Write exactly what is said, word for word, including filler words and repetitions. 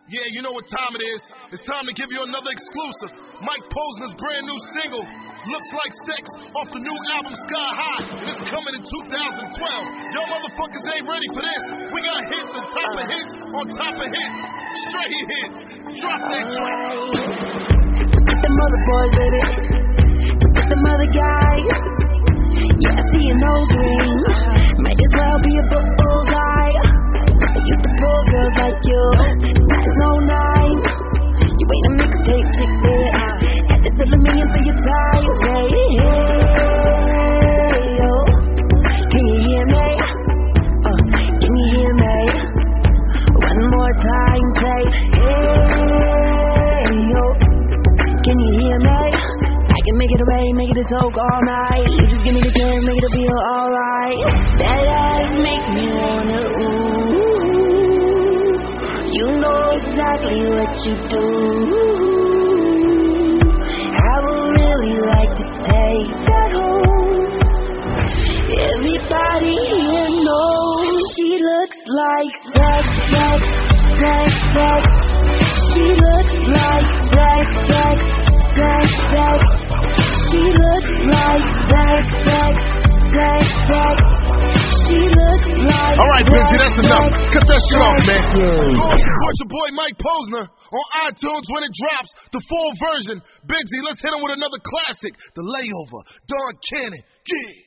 Yeah, you know what time it is. It's time to give you another exclusive. Mike Posner's brand new single, Looks Like Sex, off the new album Sky High, and it's coming in two thousand twelve. Y'all motherfuckers ain't ready for this. We got hits on top of hits on top of hits. Straight hit. Drop that track. With them other boys with it. With them other guys. Yeah, I see your nose ring. Might as well be a bullseye. I used to pull girls like you. nine oh nine. You ain't a mixtape chick, bitch. Had to sell a million for your time. Say, hey, yo. Can you hear me? Uh, can you hear me? One more time, say, hey, yo. Can you hear me? I can make it away, make it a talk all night. You just give me the chance, make it feel alright. That ass makes me wanna ooh. You know exactly what you do. I would really like to take that home. Everybody here knows she looks like sex, sex, sex, sex. She looks like sex, sex, sex, sex. She looks like sex, sex, sex, sex. She looks like. All right, Benzy, that's enough. Cut that shit off, man. Yeah. Go support your boy Mike Posner on iTunes when it drops. The full version. Benzy, let's hit him with another classic. The Layover. Don Cannon. Yeah.